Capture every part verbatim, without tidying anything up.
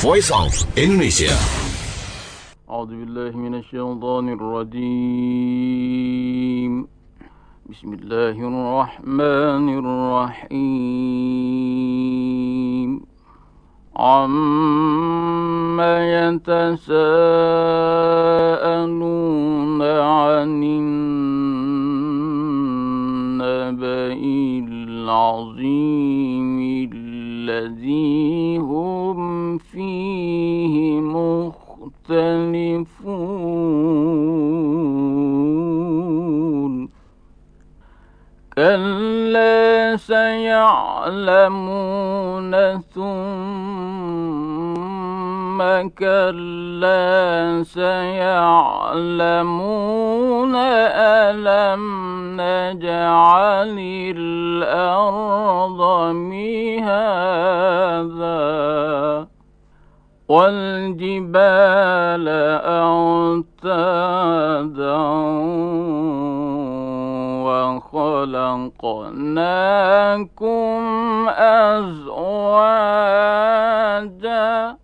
Voice of Indonesia. أعوذ بالله من الشيطان الرجيم. بسم الله الرحمن الرحيم. عما يتساءلون عن النبأ العظيم الذي هم فيه مختلفون كلا سيعلمون ثم كلا سيعلمون ألم نجعل الأرض مهادا والجبال أوتادا وخلقناكم أزواجا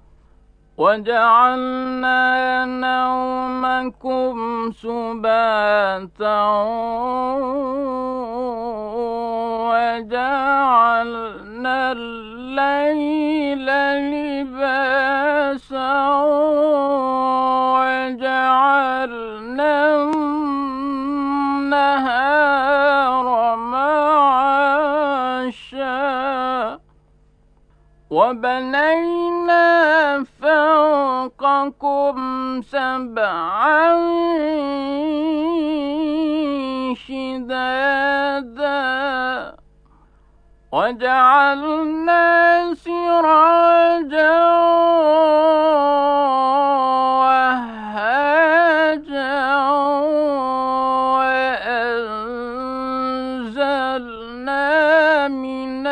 وجعلنا نومكم سباتا وجعلنا الليل لباسا وجعلنا النهار معاشا وبنينا فوقكم سبعا شدادا وجعلنا سراجا وهاجا وأنزلنا من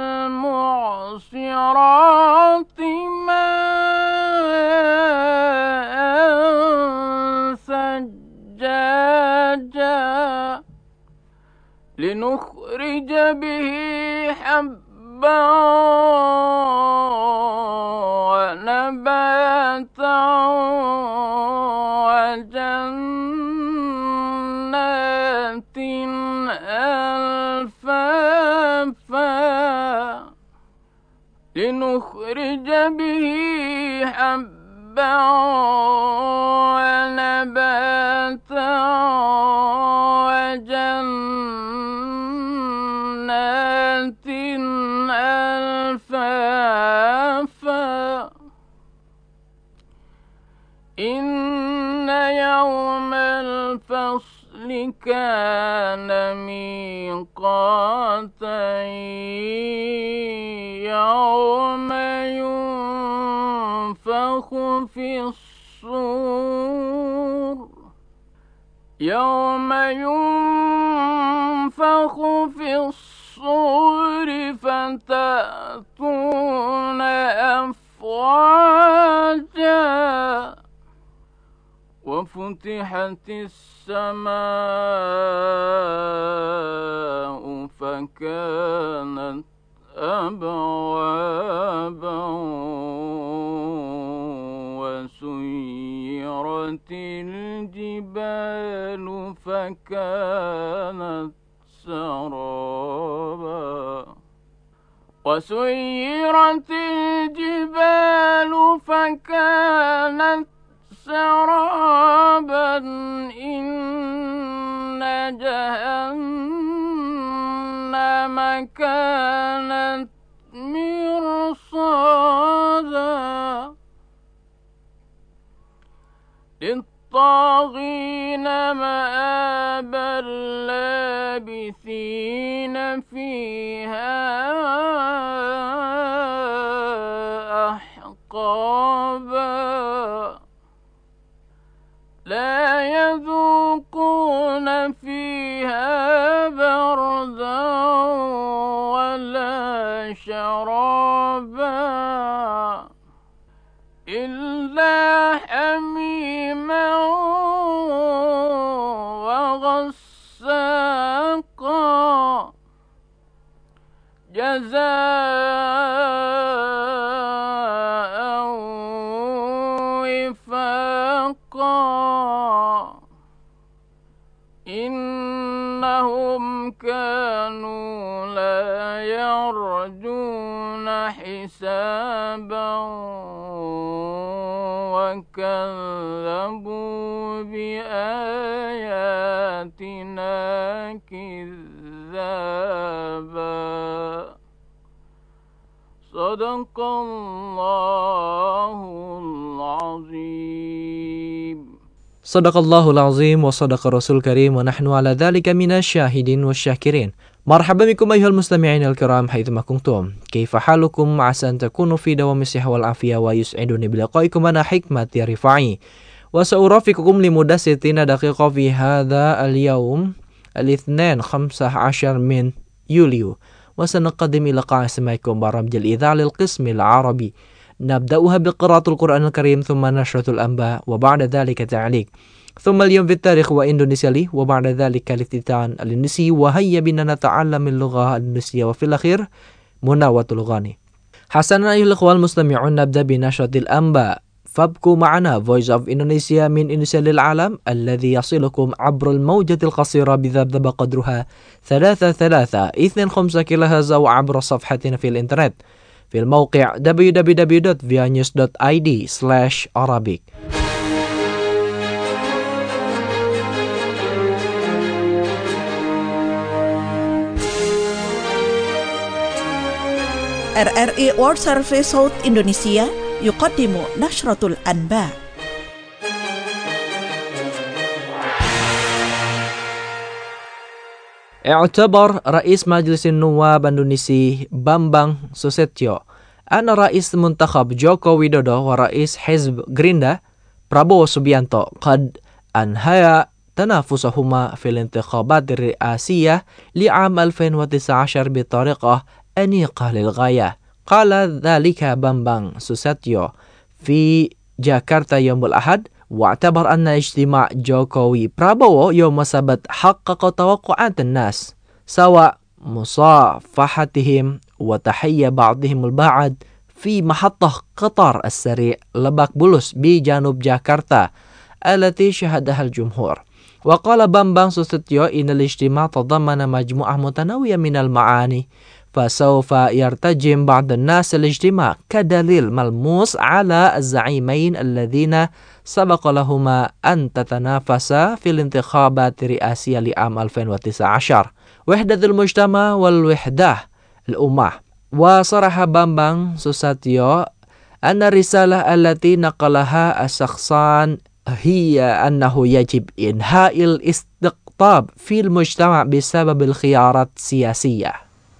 المعصرات ماء ثجاجا لنخرج به حبا ونباتا وجنات ألفافا لنخرج به حبا ونباتا وجنات ألفافا إن يوم الفصل كان ميقاتا يوم ينفخ في الصور يوم ينفخ في الصور فتأتون أفواجا وفتحت السماء فكانت أبوابا وسيرت الجبال فكانت سرابا وسيرت الجبال فكانت سرابا إن جهنم كانت مرصادا للطاغين مآبا لابثين فيها أحقابا لا يذوقون فيها بردا ولا شرابا إلا حميما وغساقا جزاء لا يرجون حسابا وكذبوا بآياتنا كذابا. صدق الله العظيم. صدق الله العظيم وصدق الرسول الكريم ونحن على ذلك من الشاهدين والشاكرين. مرحبا بكم أيها المستمعين الكرام حيثما كنتم. كيف حالكم؟ عسى أن تكونوا في دوام الصحة والعافية ويسعدني بلقائكم أنا حكمة رفاعي وسأرافقكم لمدة ستين دقيقة في هذا اليوم الاثنين خمسة عشر من يوليو، وسنقدم إلى قاع سماعكم برامج الإذاعة للقسم العربي. نبدأها بقراءة القرآن الكريم ثم نشرة الأنباء وبعد ذلك تعليق، ثم اليوم في التاريخ وإندونيسيا لي، وبعد ذلك الافتتان الإندونيسي. وهيا بنا نتعلم اللغة الإندونيسية، وفي الأخير مناوة الأغاني. حسنا أيها الأخوة المستمعون، نبدأ بنشرة الأنباء، فابقوا معنا Voice of Indonesia من إندونيسيا للعالم الذي يصلكم عبر الموجة القصيرة بذبذب قدرها ثلاثة ثلاثة اثنين خمسة كيلو هرتز أو عبر صفحتنا في الإنترنت في الموقع دبليو دبليو دبليو دوت فيا نيوز دوت آي دي سلاش أرابيك. آر آر إي World Service صوت إندونيسيا يقدم نشرة الأنباء. اعتبر رئيس مجلس النواب اندونيسي بامبang Susetio أن رئيس منتخب جوكو ويدودو ورئيس حزب جريندا برابو سوبيانتو قد أنهيا تنافسهما في الانتخابات الرئاسية لعام ألفين وتسعة عشر بطريقة أنيقة للغاية. قال ذلك بامبang Susetio في جاكرتا يوم الأحد، واعتبر أن اجتماع جوكوي برابو يوم السبت حقق توقعات الناس، سواء مصافحتهم وتحية بعضهم البعض في محطة قطار السريع لباك بولوس بجنوب جاكرتا التي شهدها الجمهور. وقال بامبang Susetio إن الاجتماع تضمن مجموعة متنوعة من المعاني، فسوف يرتجم بعض الناس الاجتماع كدليل ملموس على الزعيمين الذين سبق لهما أن تتنافسا في الانتخابات الرئاسية لعام ألفين وتسعة عشر، وحدة المجتمع والوحدة الأمة. وصرح بامبang Susetio أن الرسالة التي نقلها الشخصان هي أنه يجب إنهاء الاستقطاب في المجتمع بسبب الخيارات السياسية.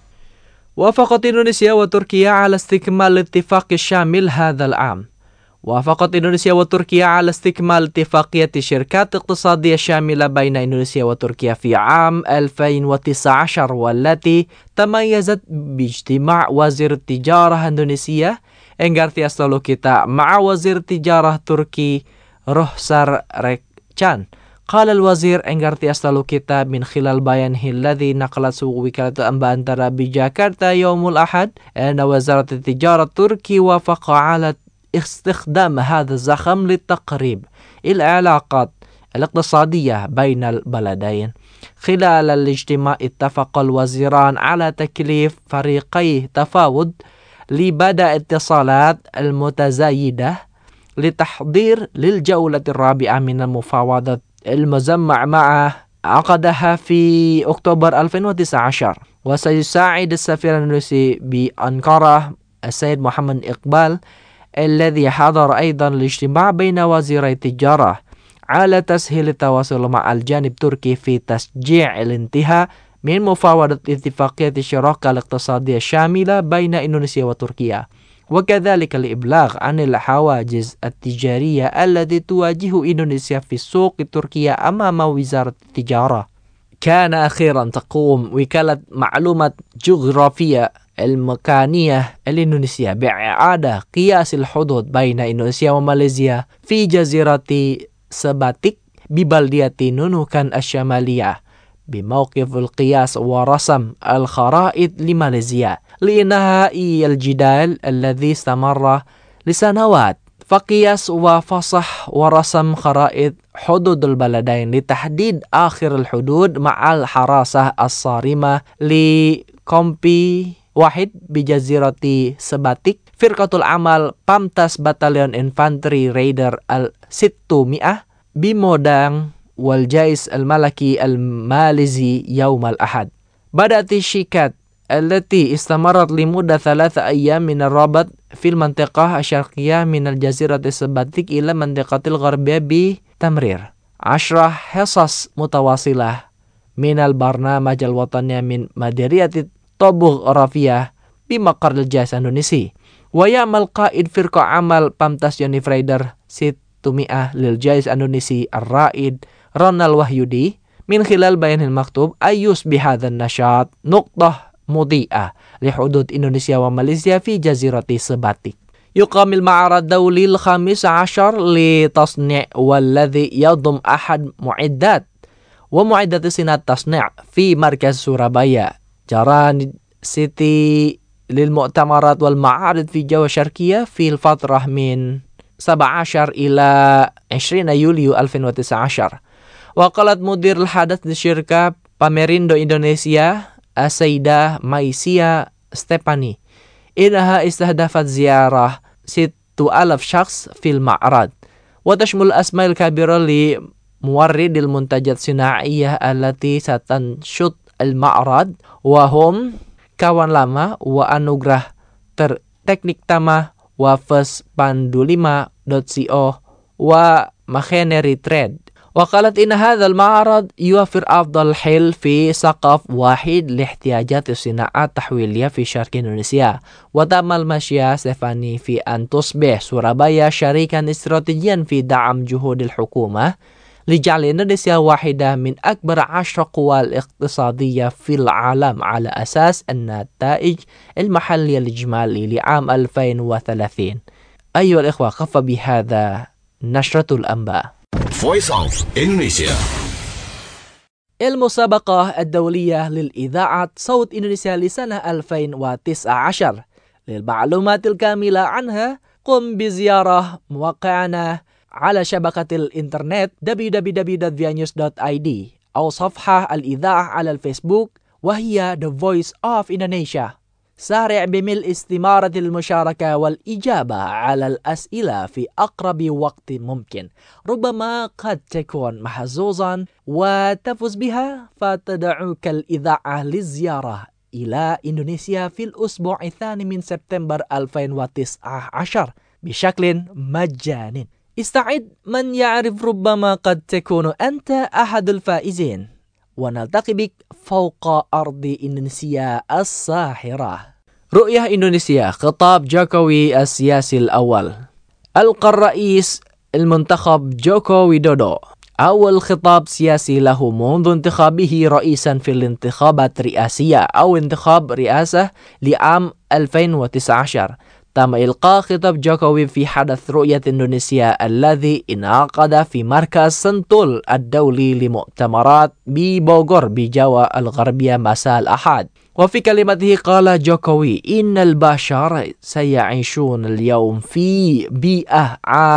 وافقت إندونيسيا وتركيا على استكمال الاتفاق الشامل هذا العام. وافقت إندونيسيا وتركيا على استكمال اتفاقية الشركات الاقتصادية الشاملة بين إندونيسيا وتركيا في عام ألفين وتسعة عشر، والتي تميزت باجتماع وزير التجارة الإندونيسية إنغارتياس لولوكيتا مع وزير التجارة التركي روهسار ريكشان. قال الوزير إنغارتياس لولوكيتا من خلال بيانه الذي نقلته وكالة الأنباء أنترا بجاكرتا يوم الأحد أن وزارة التجارة التركي وافق على استخدام هذا الزخم لتقريب العلاقات الاقتصادية بين البلدين. خلال الاجتماع اتفق الوزيران على تكليف فريقي تفاوض لبدء اتصالات المتزايدة لتحضير للجولة الرابعة من المفاوضات المجمع معه عقدها في أكتوبر ألفين وتسعة عشر. وسيساعد السفير الإندونيسي بأنقرة السيد محمد إقبال الذي حضر أيضا الاجتماع بين وزيري التجارة على تسهيل التواصل مع الجانب التركي في تشجيع الانتهاء من مفاوضة اتفاقية الشراكة الاقتصادية الشاملة بين إندونيسيا وتركيا، وكذلك الإبلاغ عن الحواجز التجارية التي تواجه إندونيسيا في السوق التركية أمام وزارة التجارة. كان أخيرا تقوم وكالة معلومات جغرافية المكانية الإندونيسية بإعادة قياس الحدود بين إندونيسيا وماليزيا في جزيرة سباتيك ببلدية نونوكان الشمالية بموقف القياس ورسم الخرائط لماليزيا لإنهاء الجدال الذي استمر لسنوات فقياس وفصح ورسم خرائط حدود البلدين لتحديد آخر الحدود مع الحراسة الصارمة لكومبي واحد بجزيرة سباتيك. فرقة العمل بامتاس باتاليون انفانتري ريدر الستمائة بمودان والجيش الملكي الماليزي يوم الأحد. بدأت الشيكات التي استمرت لمدة ثلاثة أيام من الربط في المنطقة الشرقية من الجزيرة السباتيك إلى المنطقة الغربية بتمرير عشرة حصص متواصلة من البرنامج الوطني من مديرية طبوغرافيا بمقر الجيش الإندونيسي. ويعمل قائد فرقة عمل بامتاس يونيفريدر ستمائة للجيش الإندونيسي الرائد رونالد وحيودي من خلال بيان المكتوب أن يصبح هذا النشاط نقطة مضيئة لحدود إندونيسيا وماليزيا في جزيرة سباتيك. يقام المعرض الدولي الخامس عشر لتصنيع والذي يضم أحد معدات ومعدات صناعة التصنيع في مركز سورابايا جران سيتي للمؤتمرات والمعارض في جوا شرقية في الفترة من سبعة عشر إلى عشرين يوليو ألفين وتسعة عشر. وقالت مدير الحدث لشركة Pamerindo Indonesia السيدة مايسيا ستيباني إنها استهدفت زيارة ستة آلاف شخص في المعرض وتشمل الأسماء الكبيرة لمورد المنتجات الصناعية التي ستنشط المعرض وهم Kawan Lama وأنوغراه تكنيك تاما وفس باندوليما دوت سي او وماخينري تريد. وقالت إن هذا المعرض يوفر أفضل حل في سقف واحد لاحتياجات الصناعة التحويلية في شرق إندونيسيا. وتأمل مشيا ستيفاني في أن تصبح سورابايا شريكا استراتيجيا في دعم جهود الحكومة لجعل إندونيسيا واحدة من أكبر عشر قوى الاقتصادية في العالم على أساس النتائج المحلية الإجمالي لعام ألفين وثلاثين. أيها الإخوة، كفى بهذا نشرة الأنباء. Voice of Indonesia. المسابقة الدولية للإذاعة صوت إندونيسيا لسنة ألفين وتسعة عشر. للمعلومات الكاملة عنها قم بزيارة موقعنا على شبكة الإنترنت دبليو دبليو دبليو دوت فيا نيوز دوت آي دي أو صفحة الإذاعة على الفيسبوك وهي The Voice of Indonesia. سارع بملء استمارة المشاركة والإجابة على الأسئلة في أقرب وقت ممكن. ربما قد تكون محظوظا وتفوز بها فتدعوك الإذاعة للزيارة إلى إندونيسيا في الأسبوع الثاني من سبتمبر ألفين وتسعة عشر بشكل مجاني. استعد، من يعرف ربما قد تكون أنت أحد الفائزين ونلتقي بك فوق أرض إندونيسيا الساحرة. رؤية إندونيسيا. خطاب جوكوي السياسي الأول. ألقى الرئيس المنتخب جوكو ويدودو أول خطاب سياسي له منذ انتخابه رئيسا في الانتخابات الرئاسية أو انتخاب رئاسة لعام ألفين وتسعة عشر. تم إلقاء خطاب جوكوي في حدث رؤية إندونيسيا الذي انعقد في مركز سنتول الدولي لمؤتمرات ببوغور بجوا الغربية مساء الأحد. وفي كلمته قال جوكوي إن البشر سيعيشون اليوم في بيئة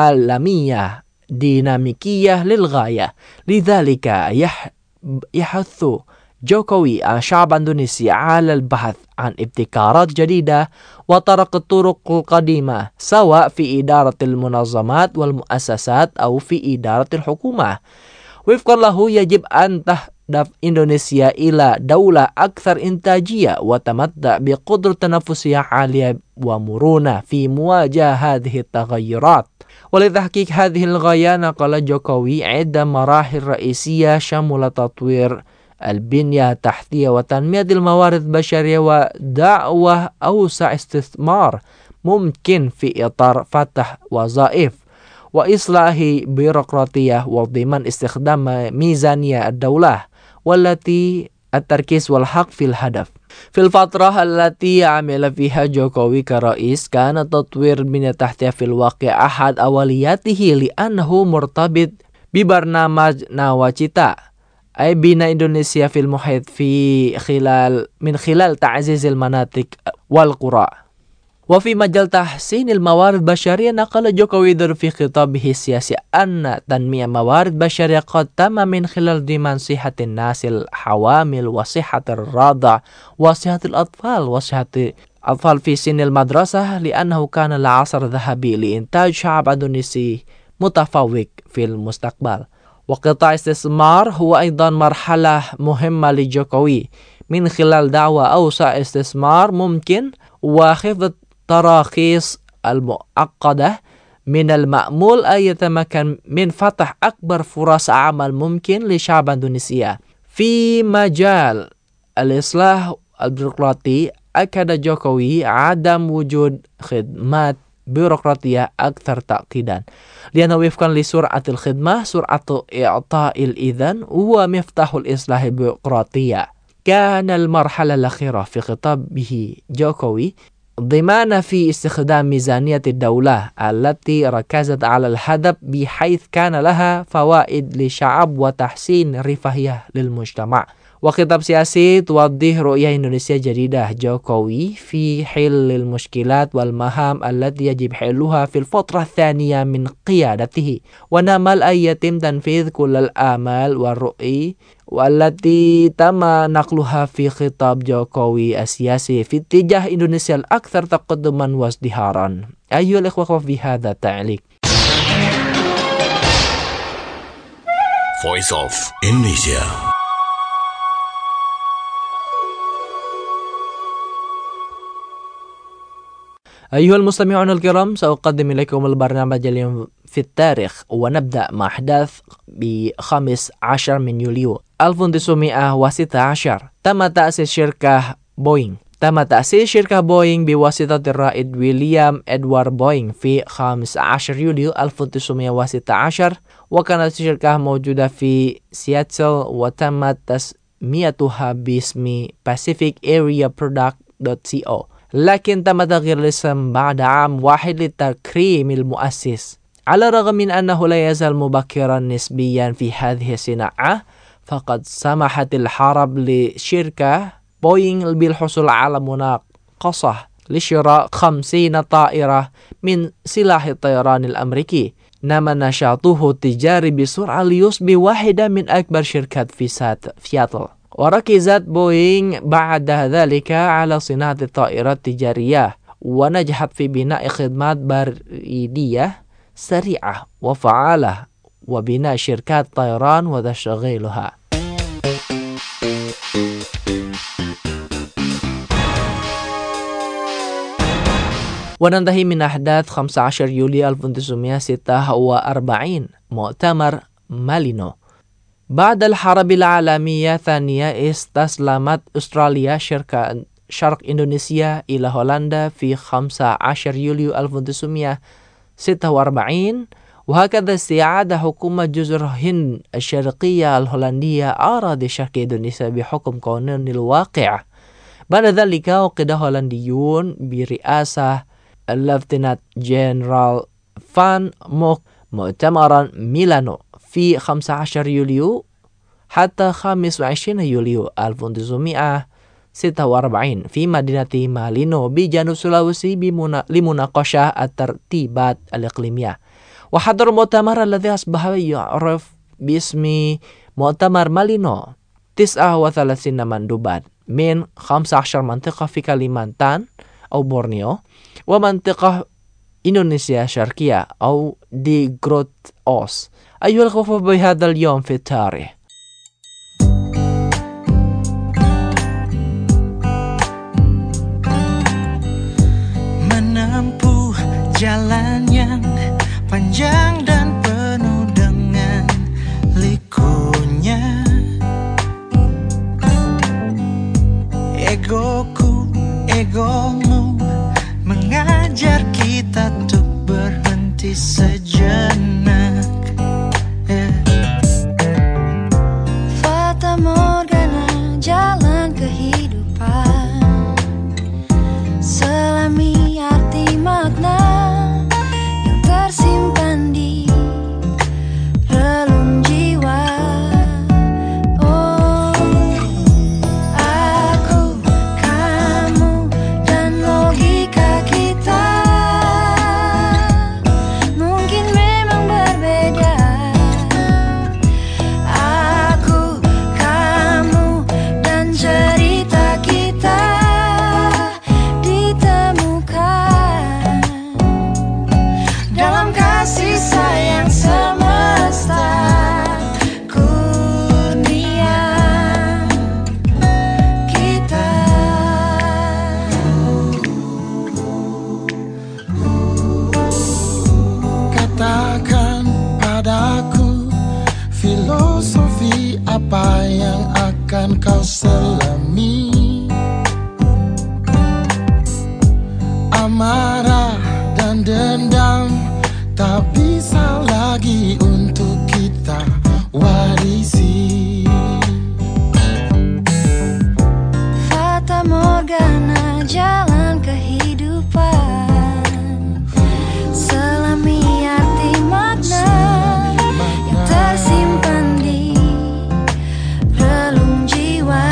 عالمية ديناميكية للغاية، لذلك يح يحث جوكوي الشعب الإندونيسي على البحث عن ابتكارات جديدة وطرق الطرق القديمة سواء في إدارة المنظمات والمؤسسات أو في إدارة الحكومة. وفقا له يجب أن تهدف إندونيسيا إلى دولة أكثر إنتاجية وتمتع بقدرة تنافسية عالية ومرونة في مواجهة هذه التغيرات. ولتحقيق هذه الغاية نقل جوكوي عدة مراحل رئيسية شمل تطوير البنية التحتية وتنمية الموارد البشرية ودعوة أوسع استثمار ممكن في إطار فتح وظائف وإصلاح بيروقراطية وضمان استخدام ميزانية الدولة والتي التركيز والحق في الهدف. في الفترة التي عمل فيها جوكوي كرئيس كان تطوير البنية التحتية في الواقع أحد أولوياته لأنه مرتبط ببرنامج ناواجيتا أي بناء إندونيسيا في المحيط في خلال من خلال تعزيز المناطق والقرى. وفي مجال تحسين الموارد البشرية نقل جوكوي في خطابه السياسي أن تنمية موارد بشرية قد تم من خلال ضمان صحة الناس الحوامل وصحة الرضع وصحة الأطفال وصحة الأطفال في سن المدرسة لأنه كان العصر الذهبي لإنتاج شعب إندونيسي متفوق في المستقبل. وقطاع استثمار هو أيضا مرحلة مهمة لجوكوي من خلال دعوة أوسع استثمار ممكن وخفض التراخيص المعقدة من المأمول أن يتمكن من فتح أكبر فرص عمل ممكن لشعب إندونيسيا. في مجال الإصلاح البيروقراطي أكد جوكوي عدم وجود خدمات بيروقراطية أكثر تعقيدا لأنه وفقا لسرعة الخدمة سرعة إعطاء الإذن هو مفتاح الإصلاح البيروقراطية. كان المرحلة الأخيرة في خطابه جوكوي ضمان في استخدام ميزانية الدولة التي ركزت على الهدف بحيث كان لها فوائد للشعب وتحسين رفاهية للمجتمع. وخطاب سياسي توضح رؤية إندونيسيا جديدة جوكوي في حل المشكلات والمهام التي يجب حلها في الفترة الثانية من قيادته، ونأمل أن يتم تنفيذ كل الآمال والرؤى والتي تم نقلها في خطاب جوكوي السياسي في اتجاه إندونيسيا الأكثر تقدما وازدهارا. أيها الإخوة في هذا التعليق. Voice of Indonesia. أيها المستمعون الكرام، سأقدم إليكم البرنامج اليوم في التاريخ، ونبدأ مع أحداث بخامس عشر من يوليو ألف وتسعمائة وستة عشر. تم تأسيس شركة بوينغ. تم تأسيس شركة بوينغ بواسطة الرائد ويليام إدوارد بوينغ في خامس عشر يوليو ألف وتسعمائة وستة عشر، وكانت الشركة موجودة في سياتل وتم تسميتها باسم Pacific Area Product دوت سي أو، لكن تم تغيير الاسم بعد عام واحد لتكريم المؤسس. على الرغم من أنه لا يزال مبكرا نسبيا في هذه الصناعة، فقد سمحت الحرب لشركة بوينغ بالحصول على مناقصة لشراء خمسين طائرة من سلاح الطيران الأمريكي. نما نشاطه التجاري بسرعة ليصبح واحدة من أكبر شركات في سياتل. وركزت بوينغ بعد ذلك على صناعة الطائرات التجارية، ونجحت في بناء خدمات بريدية سريعة وفعالة وبناء شركات طيران وتشغيلها. وننتهي من أحداث خمسة عشر يوليو ألف وتسعمائة وستة وأربعين، مؤتمر مالينو. بعد الحرب العالمية الثانية استسلمت أستراليا شركة شرق إندونيسيا إلى هولندا في خمسة عشر يوليو ألف وتسعمائة وستة وأربعين، وهكذا استعاد حكومة جزر هند الشرقية الهولندية أراضي شرق إندونيسيا بحكم قانون الواقع. بعد ذلك عقد هولنديون برئاسة الليفتنانت جنرال فان موك مؤتمرا ميلانو في خمسة عشر يوليو حتى خامس وعشرين يوليو ألف وتسعمائة وستة وأربعين في مدينة مالينو بجنوب سلاوسي لمناقشة الترتيبات الإقليمية. وحضر المؤتمر الذي أصبح يعرف باسم مؤتمر مالينو تسعة وثلاثين مندوبا من خمسة عشر منطقة في كاليمانتان أو بورنيو ومنطقة إندونيسيا الشرقية أو دي جروت أوس. أيها الأخوة بهذا اليوم في التاريخ. Menempuh jalan yang panjang dan penuh dengan likunya, egoku, egomu mengajar kita untuk berhenti sejenak. Fata Morgana jalan kehidupan, selami arti makna yang tersimpan di relung jiwa. Oh, aku, kamu, dan logika kita apa yang akan kau selami. Amarah dan dendam tak bisa lagi untuk kita warisi. Fata Morgana jalan kehidupan, selami arti makna yang tersimpan di relung jiwa.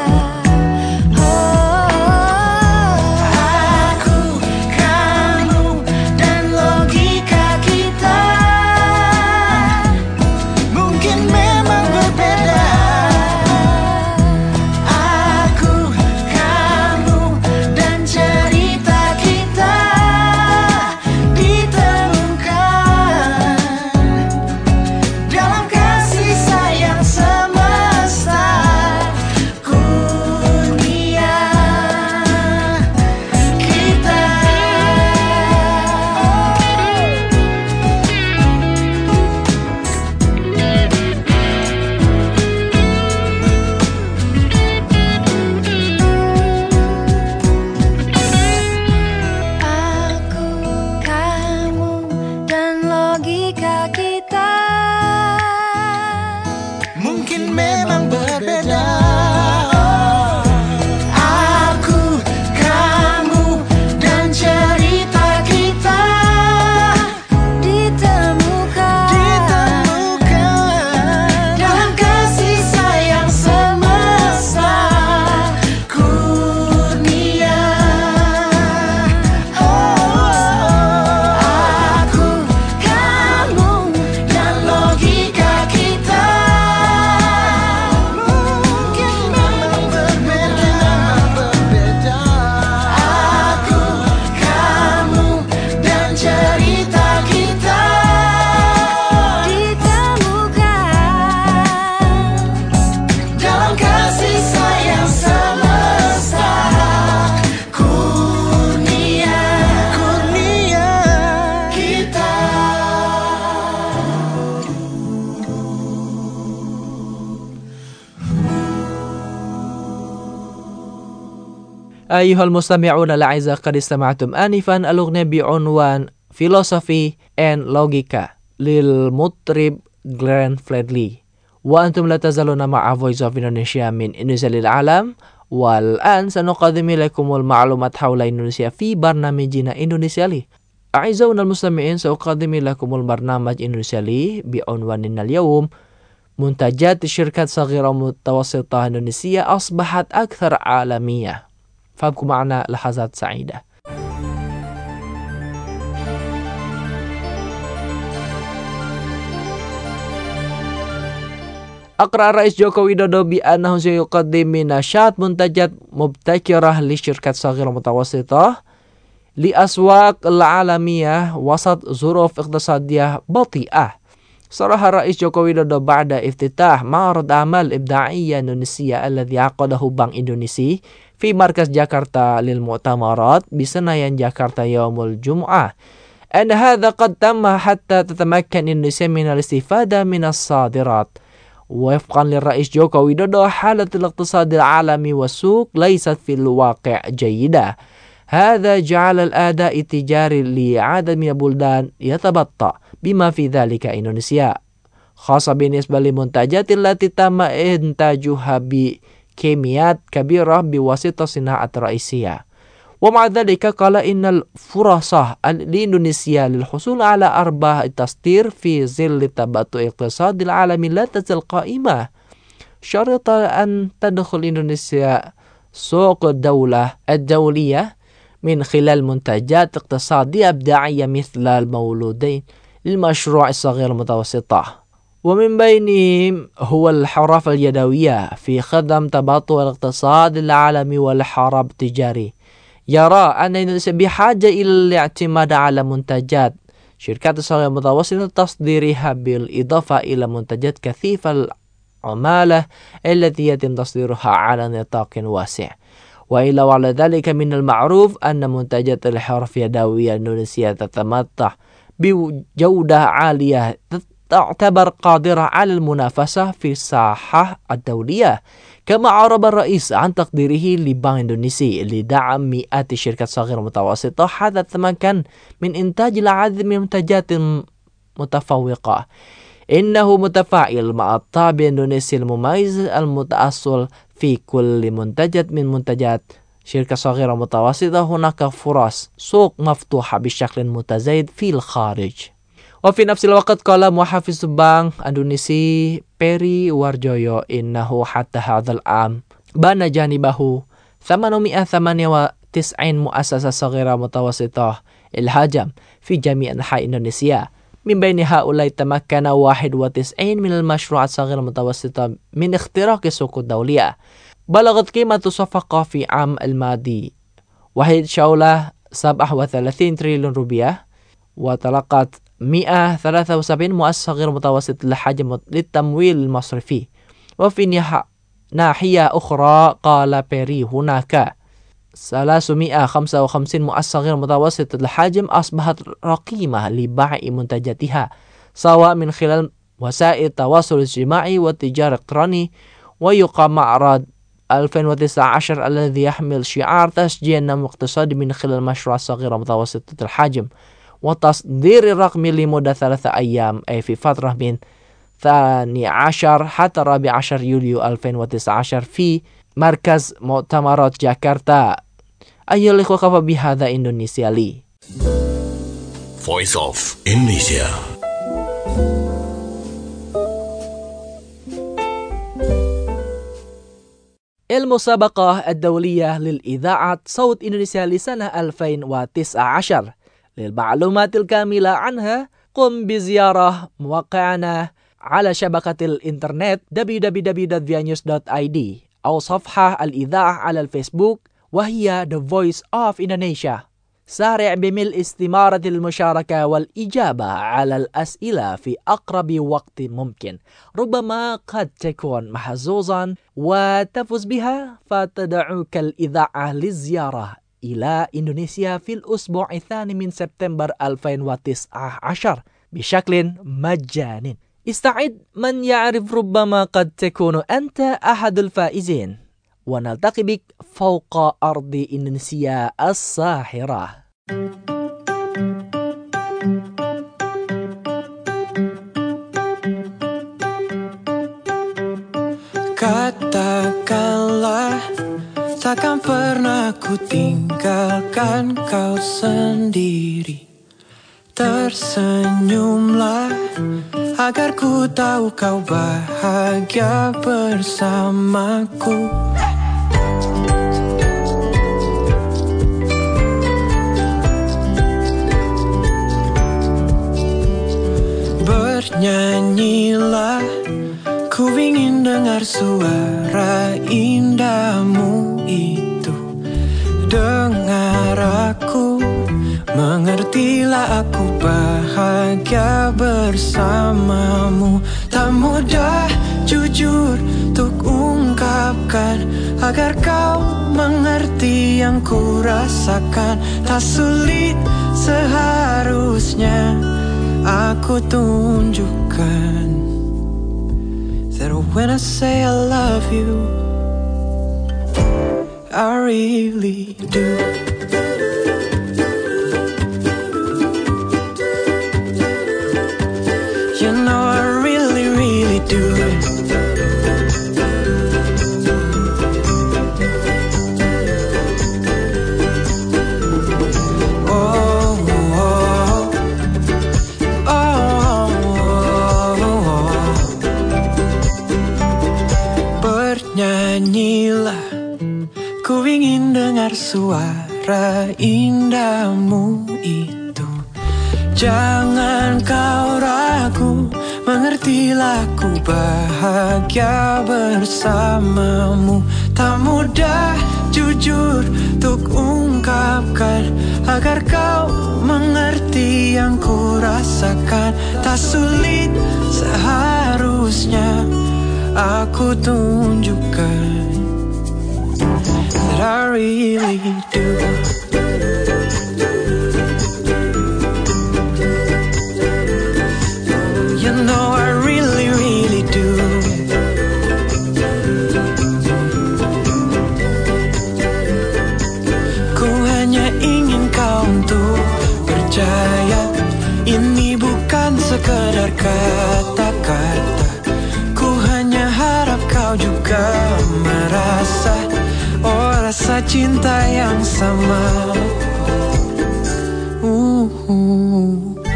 أيها المستمعون الأعزاء قد استمعتم آنفا الأغنية بعنوان فيلوسوفي and لوجيكا للمطرب غلين فريدلي. وأنتم لا تزالون مع Voice of Indonesia من إندونيسيا للعالم. والآن سنقدم إليكم المعلومات حول إندونيسيا في برنامجنا إندونيسيا لي. أعزائنا المستمعين سأقدم لكم البرنامج إندونيسيا لي بعنواننا اليوم منتجات شركات صغيرة ومتوسطة إندونيسية أصبحت أكثر عالمية. فابقوا معنا لحظات سعيدة. أقرأ الرئيس جوكو ويدودو بأنه سيقدم نشاط منتجات مبتكرة لشركات صغيرة ومتوسطة لأسواق العالمية وسط ظروف اقتصادية بطيئة. صرح الرئيس جوكو ويدودو بعد افتتاح معرض أعمال إبداعية إندونيسية الذي عقده بنك إندونيسي في مركز جاكرتا للمؤتمرات بسنايان جاكرتا يوم الجمعة أن هذا قد تم حتى تتمكن إندونيسيا من الاستفادة من الصادرات. وفقا للرئيس جوكو ويدودو حالة الاقتصاد العالمي والسوق ليست في الواقع جيدة. هذا جعل الأداء التجاري لعدد من البلدان يتبطأ بما في ذلك إندونيسيا، خاصة بالنسبة للمنتجات التي تم إنتاجها بكميات كبيرة بواسطة الصناعة الرئيسية. ومع ذلك قال إن الفرص لإندونيسيا للحصول على أرباح التصدير في ظل تباطؤ الاقتصاد العالمي لا تزال قائمة، شرط أن تدخل إندونيسيا سوق الدولة الدولية من خلال منتجات اقتصادية إبداعية مثل المولودين للمشروع الصغير المتوسطة، ومن بينهم هو الحرف اليدوية في خدم تباطؤ الاقتصاد العالمي والحرب التجاري. يرى أن إندونيسيا بحاجة إلى الاعتماد على منتجات شركات الصغيرة المتوسطة تصديرها بالإضافة إلى منتجات كثيفة العمالة التي يتم تصديرها على نطاق واسع. وإلا وعلى ذلك من المعروف أن منتجات الحرف اليدوية الإندونيسية تتمتع بجودة عالية تعتبر قادرة على المنافسة في الساحة الدولية. كما أعرب الرئيس عن تقديره لبنك إندونيسي لدعم مئات الشركات الصغيرة والمتوسطة حتى تتمكن من إنتاج العديد من منتجات متفوقة. إنه متفاعل مع الطابع الإندونيسي المميز المتأصل في كل منتجات من منتجات شركة صغيرة ومتوسطة. هناك فرص سوق مفتوحة بشكل متزايد في الخارج. وفي نفس الوقت قال محافظ بنك إندونيسي بيري وارجويو إنه حتى هذا العام بنى جانبه ثمانمائة وثمانية وتسعين مؤسسة صغيرة متوسطة الحجم في جميع أنحاء إندونيسيا. من بين هؤلاء تمكن واحد وتسعين من المشروعات الصغيرة المتوسطة من اختراق السوق الدولية. بلغت قيمة الصفقة في عام الماضي واحد شولة سبعة وثلاثين تريليون روبية، وتلقت مئة وثلاثة وسبعين مؤسسة صغيرة متوسطة الحجم للتمويل المصرفي. وفي ناحية أخرى قال بيري هناك ثلاثمائة وخمسة وخمسين مؤسسة غير متوسطة الحجم أصبحت رقيمة لبيع منتجاتها سواء من خلال وسائل التواصل الاجتماعي والتجارة الإلكترونية. ويقام معرض ألفين وتسعة عشر الذي يحمل شعار تشجيع النمو الاقتصادي من خلال مشروع صغيرة متوسطة الحجم وتصدير الرقم لمدة ثلاثة أيام، أي في فترة من الثاني عشر حتى الرابع عشر يوليو ألفين وتسعة عشر في مركز مؤتمرات جاكرتا. أيها الإخوة، كفى بهذا إندونيسيا لي. Voice of Indonesia. المسابقة الدولية للإذاعة صوت إندونيسيا لسنة ألفين وتسعة عشر. للمعلومات الكاملة عنها قم بزيارة موقعنا على شبكة الإنترنت دبليو دبليو دبليو دوت فيا نيوز دوت آي دي أو صفحة الإذاعة على الفيسبوك وهي The Voice of Indonesia. سارع بملء استمارة المشاركة والإجابة على الأسئلة في أقرب وقت ممكن، ربما قد تكون محظوظا وتفوز بها، فتدعوك الإذاعة للزيارة إلى إندونيسيا في الأسبوع الثاني من سبتمبر ألفين وتسعة عشر بشكل مجاني. استعد، من يعرف ربما قد تكون أنت أحد الفائزين، ونلتقي بك فوق أرض إندونيسيا الساحرة. Katakanlah takkan pernah ku tinggalkan kau sendiri. Tersenyumlah agar ku tahu kau bahagia bersamaku. Bernyanyilah, ku ingin dengar suara indahmu itu. Dengar aku, mengertilah aku bahagia bersamamu. Tak mudah jujur untuk ungkapkan agar kau mengerti yang ku rasakan. Tak sulit seharusnya aku tunjukkan that when I say I love you, I really do. You know I really, really do. Oh, oh, oh, oh. Bernyanyilah, ku ingin dengar suara indahmu itu. Jangan kau ragu, mengertilah ku bahagia bersamamu. Tak mudah jujur untuk ungkapkan agar kau mengerti yang ku rasakan. Tak sulit seharusnya aku tunjukkan that I really do. You know juga merasa oh rasa cinta yang sama. uh, uh.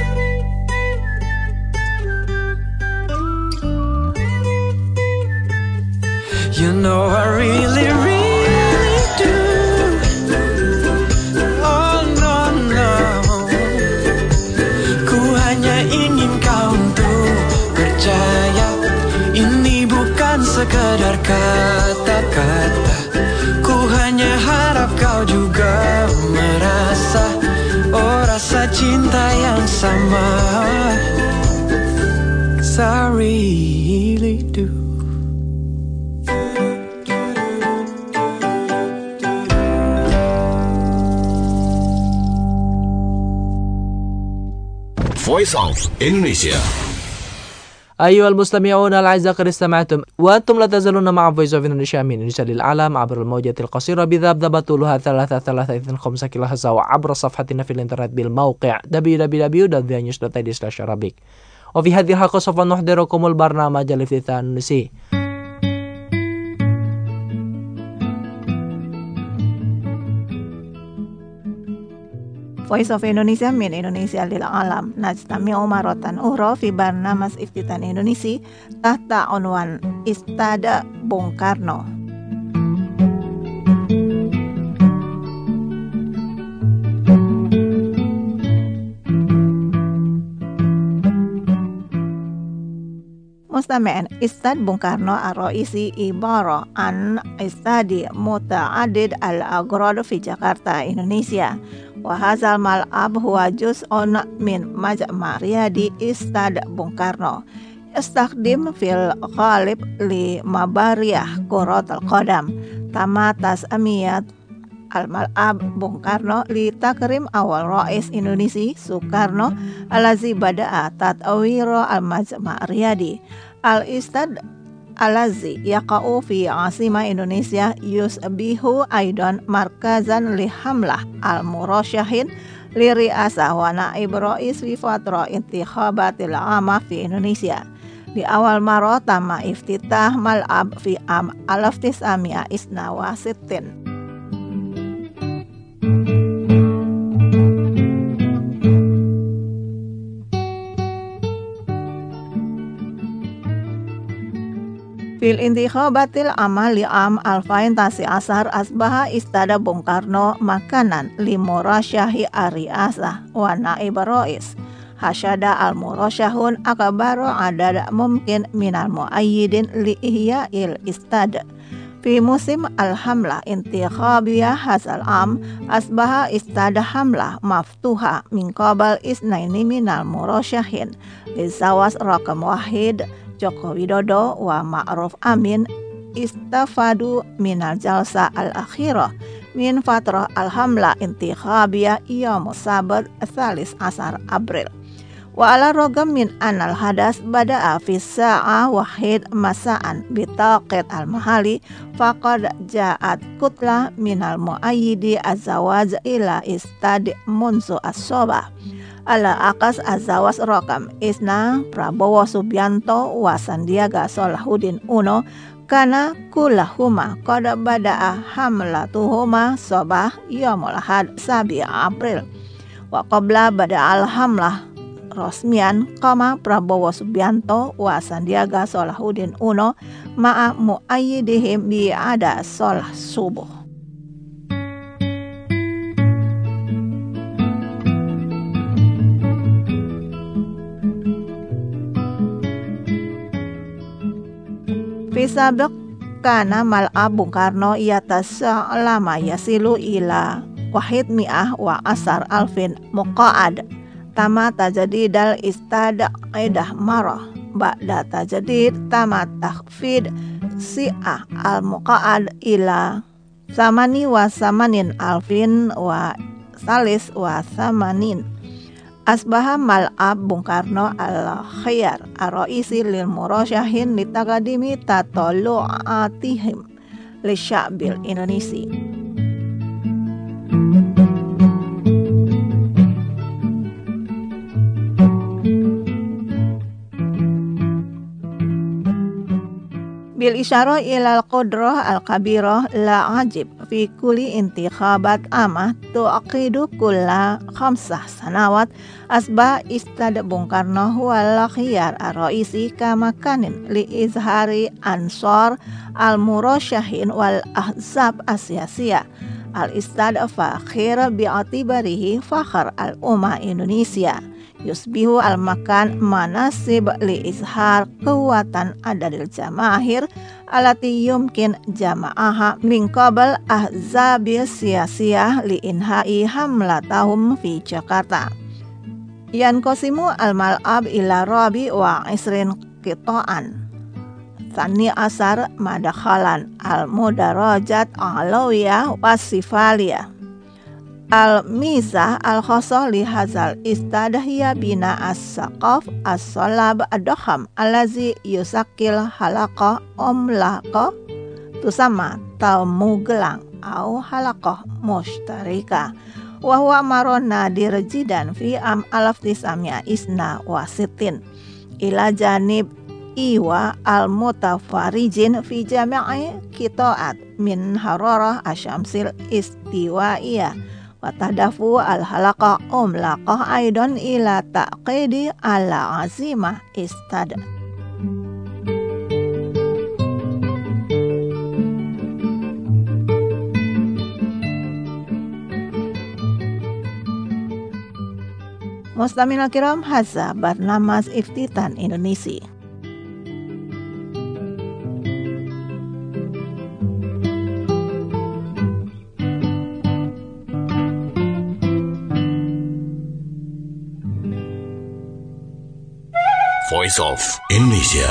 You know I really, really do. Oh no, no. Ku hanya ingin kau untuk percaya. Ini bukan sekadar kata-kata. Ku hanya harap kau juga merasa oh rasa cinta yang sama. 'Cause I really do. Voice of Indonesia. أيها المستمعون الأعزاء قد استمعتم وأنتم لا تزالون مع Voice of Indonesia من إنشاد العالم عبر الموجة القصيرة بذبذبة طولها ثلاثة آلاف وثلاثمائة واثنين وخمسين كيلو هرتز وعبر صفحتنا في الإنترنت بالموقع دبليو دبليو دبليو دوت في نيوز دوت آي دي سلاش arabic. وفي هذه الحلقة سوف نحضركم البرنامج الافتتاحي الإندونيسي. Voice of Indonesia min Indonesia lil alam najtami'u maratan ukhra fi barnamas iftitan Indonesia tahta unwan Istada Bung Karno. Mustami'an Istad Bung Karno ar-Raisi ibara an istadi muta'addid al-aghrad fi Jakarta Indonesia. Wahazal mal'ab huwa juz'un min majma' riyadi Istad Bung Karno istakdim fil ghalib li mabariyah kuratul qadam tama tasmiyat al-mal'ab Bung Karno li takrim awal rais Indonesia Soekarno alazi bada'a tatawiro al-majma' riyadi al-istad alazi yaqa'u fi asima Indonesia yusbihu aidan markazan li hamlah al-murasyahin li ri'asah wa naib rais fi fatra intikhabatil amma fi Indonesia. Di awal Maret tama iftitah mal'ab fi am alaf tis'amia isna wa sittin. Fil intikhabatil amal li am alfain tasi asar asbaha Istada Bung Karno makanan li murasyahi ariasah wa naib rais hasyada al murasyahun akbaru adad mungkin minal muayyidin li ihya'il istada fi musim al hamlah intikhabiyah hasal am asbaha Istada hamlah maftuha min qabal isnaini minal murasyahin li zawas rakam wahid Joko Widodo wa Ma'ruf Amin istafadu minal jalsa al-akhirah min fatrah al-hamla intikhabiyah yaum sabat thalis asar April. Wa ala rogam min anal hadas bada'a fi sa'a wahid masa'an bitaqid al-mahali faqad ja'at kutlah minal mu'ayyidi azawaj ila istad munzu as-sobah ala akas azawas rokam isna Prabowo Subianto wa Sandiaga Salahuddin Uno kana kulahuma qad bada'a hamlatuhuma sobah yaumul ahad sabi April wa qabla bada'al hamlah resmian kama Prabowo Subianto wa Sandiaga Salahuddin Uno ma'a muayyidihim bi ada sholah subuh. Fisabek kana mal'ab Bung Karno yatasa'lama yasilu ila wahid mi'ah wa asar alfin muqa'ad tama tajadid dal istada aidah marah ba'da tajadid tama takhfid si'ah al muqa'ad ila samani wa samanin alfin wa salis wa samanin. Asbaha mal'ab Bung Karno al-khiyar ar-raisi lil murasyahin litaqadimi tatollu'atihim li sya'bil Indonesia. bil isyarah ilal qudrah al-kabirah la ajib fi kulli intikhabat amah tu'aqidu kulla khamsah sanawat asbah istada Bung Karno wal khiyar ar-raisi kamakanin li izhari ansor al-murasyahin wal ahzab asyasiyah al-istad fakhir bi'atibarihi fakhr al-umma Indonesia yusbihu al-makan manasib li izhar kekuatan adadil jamahir alati yumkin jama'aha min qabl ahzabi siyasiyah li inhai hamlatahum fi Jakarta. Yan kosimu al-mal'ab ila rabi wa isrin qita'an. Thani asar madakhalan al-mudarajat alawiyah wasifaliyah. Al-mizah al-khosoh li hazal istadahiyya bina as-saqaf as-salab ad-dokham alazi yusakil halaqah omlaqah tusama tamugelang au halaqah mushtarika wa huwa maron nadir jidan fi am alaf tisamia isna wasitin ila janib iwa al-mutafarijin fi jami'i qita'at min hararah asyamsil istiwaiyah watadafu al-halaqah umlaqah aidon ila taqidi ala azimah istada. Mustamina kiram hadza barnamas iftitan Indonesia. Voice of Indonesia.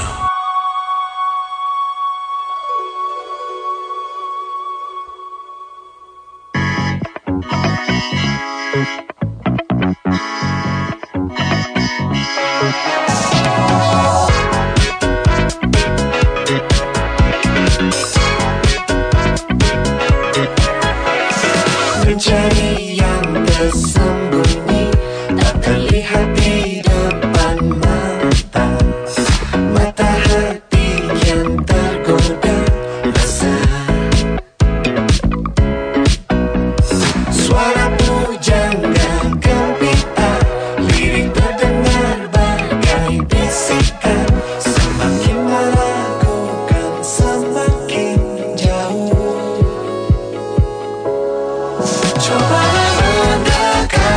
Mencari yang tersembunyi tak terlihat di depan mata, mata hati yang tergoda rasa. Suara pujangga gempita, lirik terdengar bagai bisikan, semakin meragukan semakin jauh. Cobalah mendekat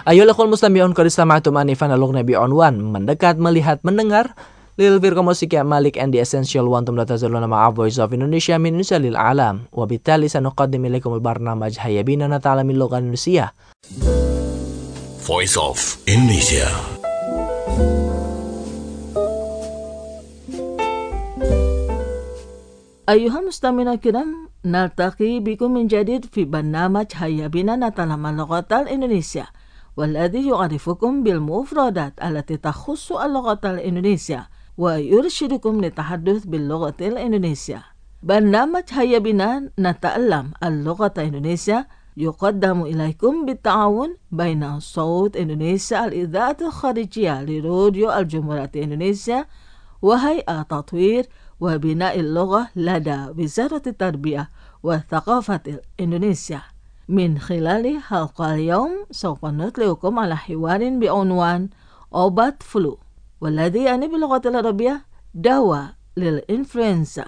Ayolah kul mustami'un qad istama'tum anifan al-lughna bi'unwan mendekat, melihat, mendengar lil firqa musik ya Malik and the Essential wa antum la tazaluna ma'a Voice of Indonesia min Indonesia lil alam. Wa bittali sanuqaddim ilaikumul barnamaj Hayya Bina nata'allamil lugha Indonesia. Voice of Indonesia. Ayuhal mustamina kiram, naltaqi bikum min jadid fi barnamaj Hayya Bina nata'allamal lughatal Indonesia, walladhi yu'arifukum bil mufradat allati takhussu al-lughatal Indonesia wa yurshidukum litahadduth bil lughatil Indonesia. Barnamaj Hayya Bina nata'allam al-lughata Indonesia yuqaddamu ilaikum bitta'awun baina Saut Indonesia al-idha'at al-kharijiyah li Radio Al-Jumhuriyat Indonesia wa hay'a tatwir وبناء اللغة لدى وزارة التربية والثقافة الإندونيسيا. من خلال حلقة اليوم سوف نطلعكم على حوار بعنوان أوبات فلو، والذي يعني باللغة العربية دواء للإنفلونزا.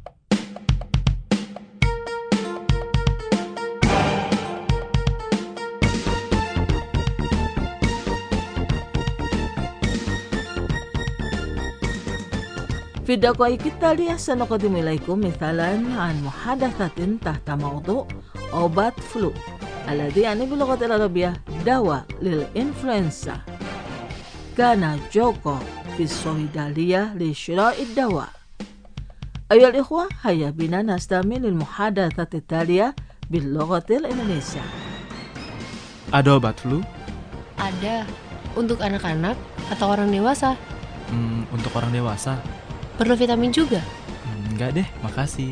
في الدقائق التالية سنقدم إليكم مثالا عن محادثة تحت موضوع أوبات فلو، الذي يعني باللغة العربية دواء للإنفلونزا. كان جوكو في الصيدلية لشراء الدواء. أيها الإخوة، هيا بنا نستمع للمحادثة التالية باللغة الإندونيسية. Ada obat flu? Ada. Untuk anak-anak atau orang dewasa? Hmm, untuk orang dewasa. Perlu vitamin juga? Hmm, enggak deh, makasih.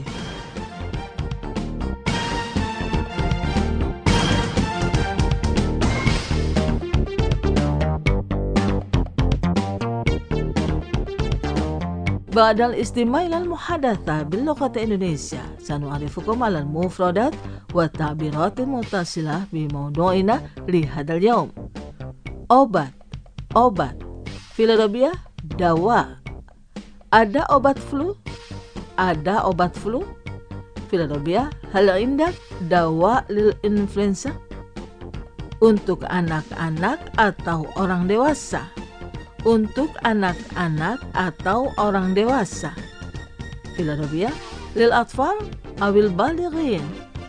بعد الاستماع إلى المحادثة باللغة الإندونيسية سنعرفكم على المفردات والتعبيرات المتصلة بموضوعنا لهذا اليوم. Obat, obat. في العربية دواء. Ada obat flu? Ada obat flu? في العربية هل عندك دواء للإنفلونزا؟ Untuk anak-anak atau orang dewasa? Untuk anak-anak atau orang dewasa? في العربية للأطفال أو البالغين.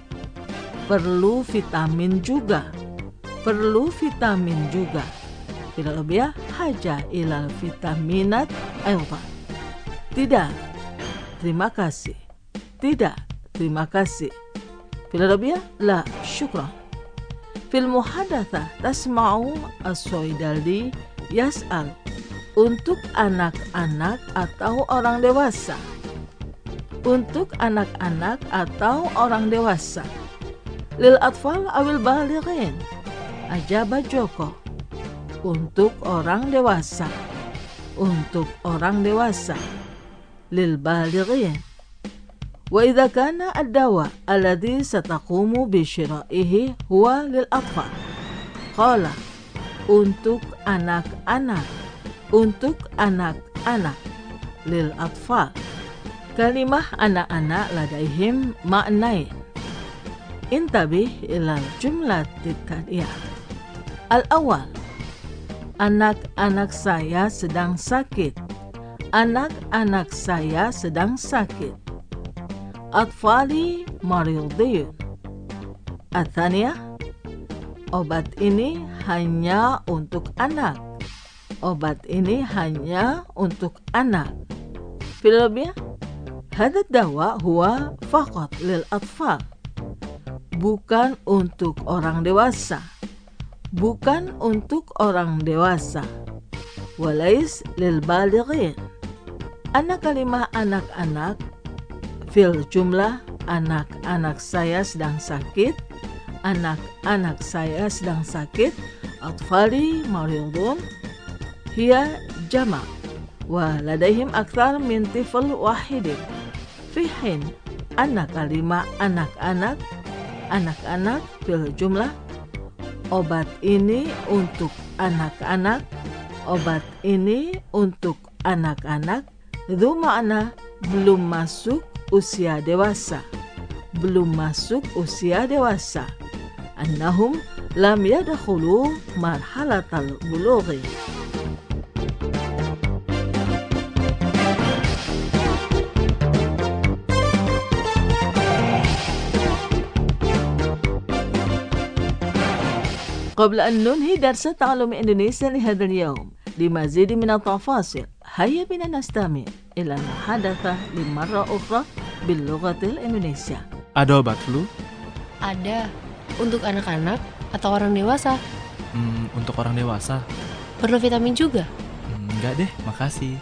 Perlu vitamin juga. Perlu vitamin juga. في العربية حاجة إلى الفيتامينات أيضا. Tidak, terima kasih. Tidak, terima kasih. في العربية لا شكرا. في المحادثة تسمع الصيدلي يسأل untuk anak-anak atau orang dewasa. Untuk anak-anak atau orang dewasa. للأطفال أو البالغين. أجاب جوكو. Untuk orang dewasa. Untuk orang dewasa. للبالغين. وإذا كان الدواء الذي ستقوم بشرائه هو للأطفال قال untuk anak-anak. Untuk anak-anak. للأطفال. كلمة anak-anak لديهم معنيين. انتبه إلى الجملة التالية. الأول anak-anak saya sedang sakit. Anak-anak saya sedang sakit. Atfali maridin. Athania, obat ini hanya untuk anak. Obat ini hanya untuk anak. Filabia, hada dawa huwa faqat lil atfal. Bukan untuk orang dewasa. Bukan untuk orang dewasa. Walais lil balighin. Anak kalimah anak-anak fil jumlah anak-anak saya sedang sakit. Anak-anak saya sedang sakit. Atfali maridun. Hiya jama' wa ladaihim akthar min tifl wahidin. Fi hin anak kalimah anak-anak anak-anak fil jumlah. Obat ini untuk anak-anak. Obat ini untuk anak-anak. Itu makna belum masuk usia dewasa. Belum masuk usia dewasa. Annahum لم يدخلوا مرحلة البلوغ. قبل أن ننهي درس تعلم إندونيسيا لهذا اليوم لمزيد من التفاصيل هيا بنا نستمع إلى ما حدث لمرة أخرى باللغة الإندونيسية. Ada obat flu? Ada. Untuk anak-anak atau orang dewasa? Hmm, untuk orang dewasa. Perlu vitamin juga? Hmm, enggak deh, makasih.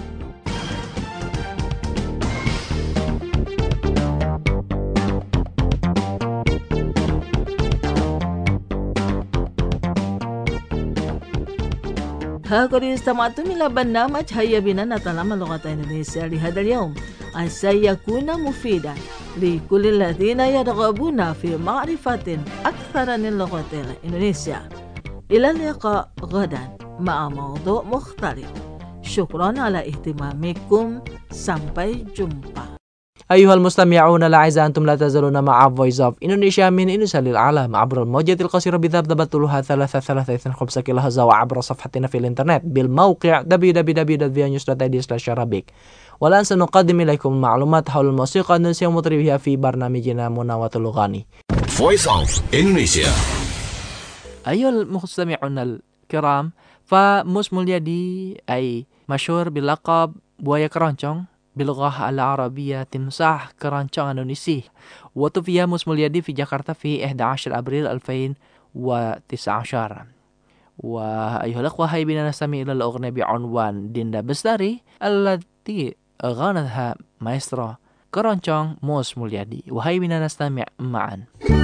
هكذا استمعتم إلى برنامج هيا بنا نتعلم اللغة الإندونيسية لهذا اليوم، عسى يكون مفيدا لكل الذين يرغبون في معرفة أكثر عن اللغة الإندونيسية. إلى اللقاء غدا مع موضوع مختلف. شكرا على اهتمامكم. Sampai jumpa. أيها المستمعون الأعزاء، أنتم لا تزالون مع Voice of Indonesia من إندونيسيا للعالم عبر الموجة القصيرة بذبذبة طولها ثلاثة ثلاثة خمسة كيلو هرتز وعبر صفحتنا في الإنترنت بالموقع دبليو دبليو دبليو دوت فيا نيوز دوت آي دي سلاش عربيك. والآن سنقدم إليكم معلومات حول الموسيقى الإندونيسية ومطربها في برنامجنا مناوة الأغاني. Voice of Indonesia. أيها المستمعون الكرام، فموس موليادي أي مشهور بلقب buaya keroncong باللغة العربية تمساح كرانشان إندونيسي، وتوفي موس موليادي في جاكرتا في أحد عشر أبريل ألفين وتسعة عشر. وأيها الأخوة، هيا بنا نستمع إلى الأغنية بعنوان ديندا بستاري التي غنتها مايسترو كرانشان موس موليادي، وهيا بنا نستمع معا.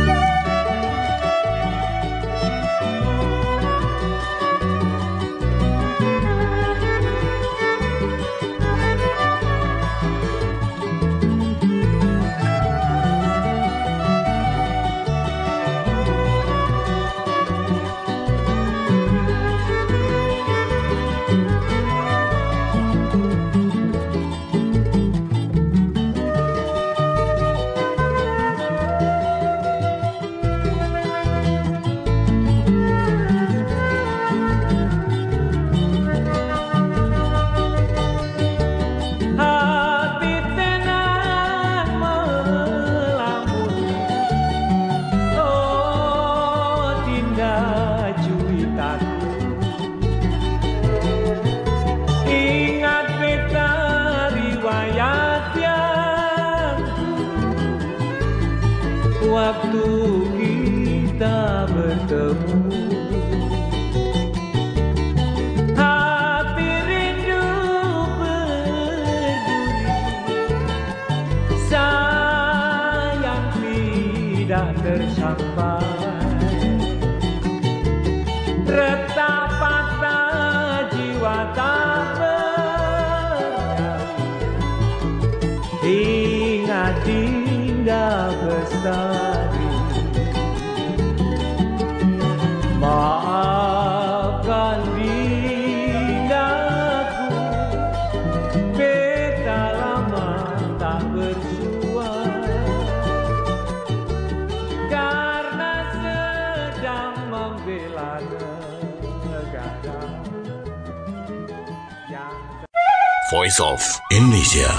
Waktu kita bertemu, hati rindu berduri, sayang tidak tersampai, retak patah jiwa tak berdaya, ingat Dinda Bestari. Maafkan Dindaku, beta lama tak bersua, karena sedang membela negara yang... Voice of Indonesia.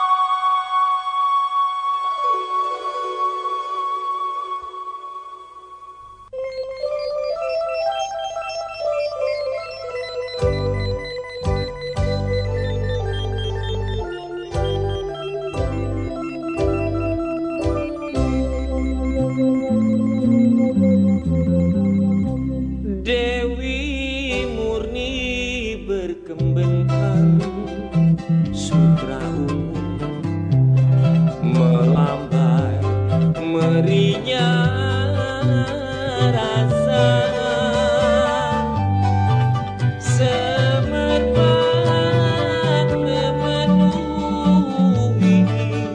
Dewi murni berkembang sutra ungu, melambai merinya rasa, semerbak memenuhi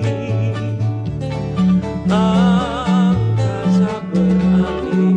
angkasa berakhir.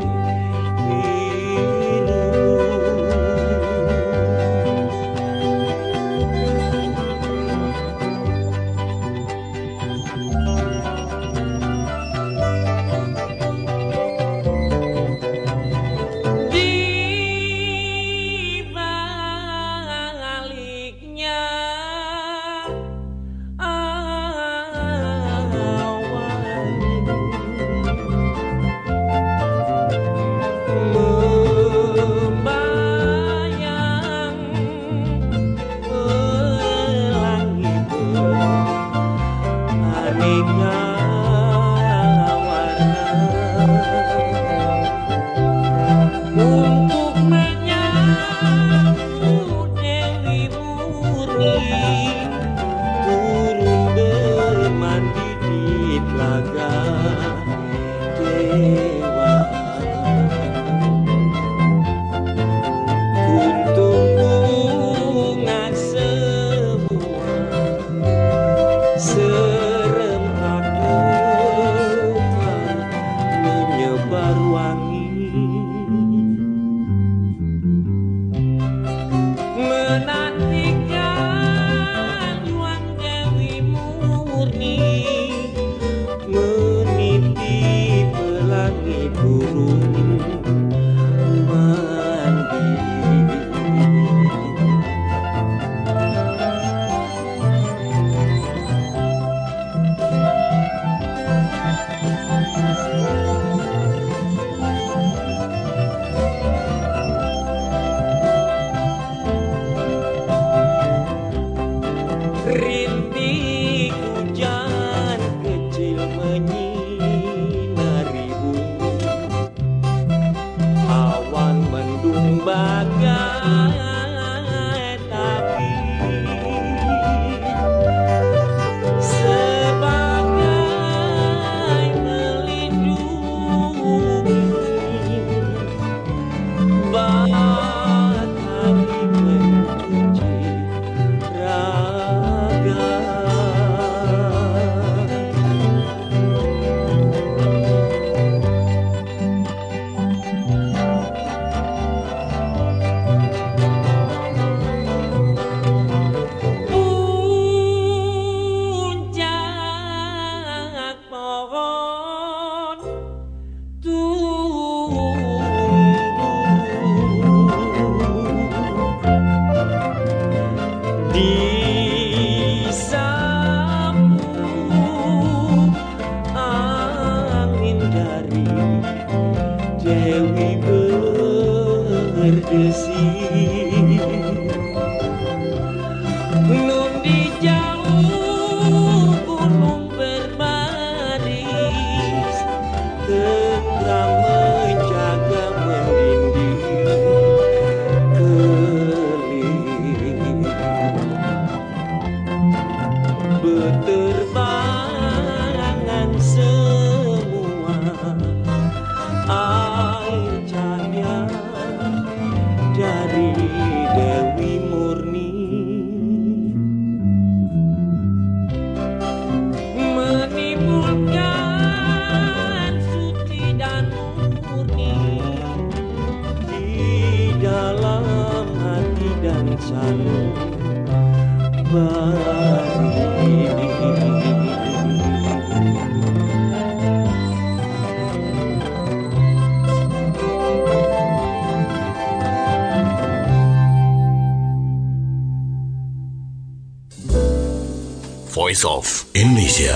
Barwangi menantikan juang Dewi Murni meniti pelangi burung mandi. Rintik hujan kecil menyinari bumi, awan mendung bagai tapi sebagai melindungi batari mencuci raga. Puncak pohon tumbuh disapu angin dari Dewi berdesir. Nun di jauh gunung berbaris tenang menjaga mendinding keling. Beterbangan semua air cahaya dari Dewi Murni menimbulkan suci dan murni di dalam hati dan sanubari. Voice of Indonesia.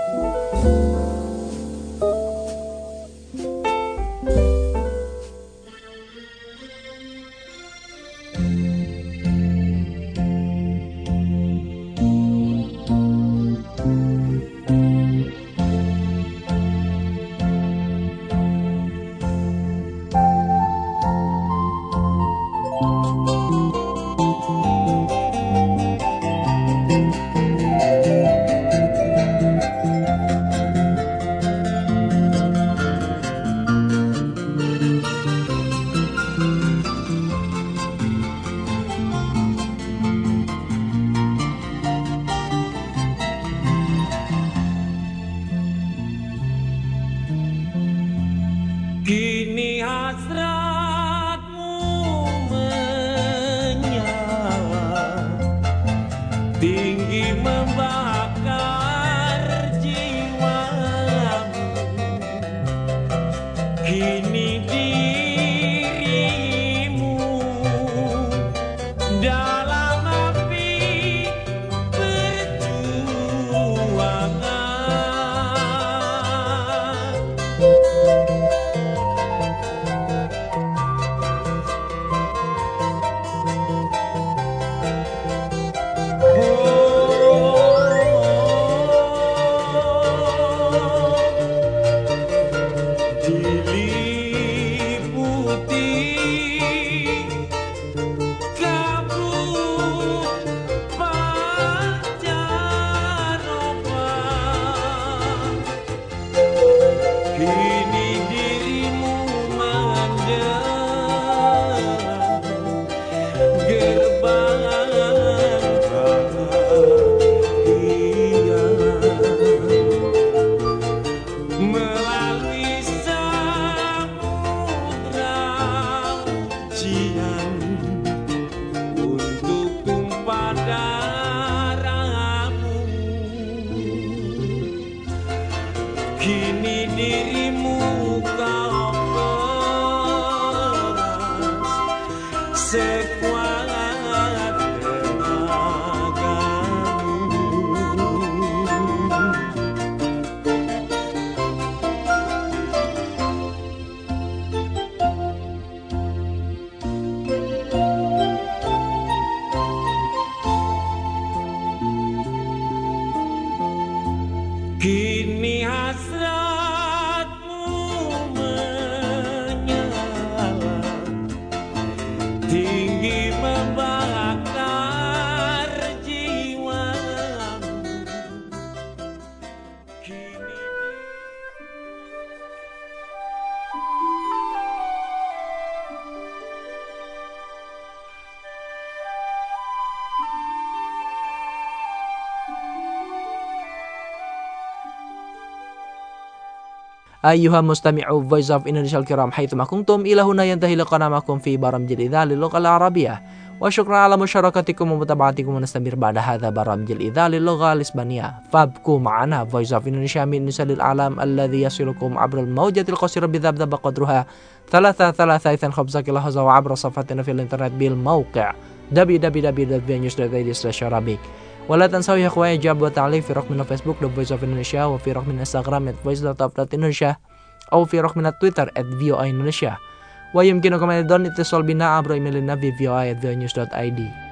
Kini hasratmu menyala, tinggi membakar jiwamu. Kini dirimu dalam api perjuangan. Melalui sekuat kini hasratmu menyala, tinggi membakar jiwamu. Kini أيها مستمعو Voice of Indonesia الكرام حيثما كنتم إلى هنا ينتهي لقاءنا معكم في برامج الإذاعة للغة العربية وشكرا على مشاركتكم ومتابعتكم ونستمر بعد هذا برامج الإذاعة للغة الإسبانية فابقوا معنا Voice of Indonesia من نساء الأعلام الذي يصلكم عبر الموجة القصيرة بذبذب قدرها ثلاثة ثلاثة إثنان خمسة كيلوهرتز وعبر صفحتنا في الإنترنت بالموقع دبليو دبليو دبليو دوت في نيوز دوت اي دي سلاش عربيك ولا تنسوا يا اخواني جاب وتعليق في رقمنا فيسبوك The Voice of Indonesia وفي رقمنا انستغرام at voice dot of dot indonesia أو في رقمنا تويتر at v o i indonesia ويمكنكم أيضا الاتصال بنا عبر إيميلنا في v o i at v o i news dot i d.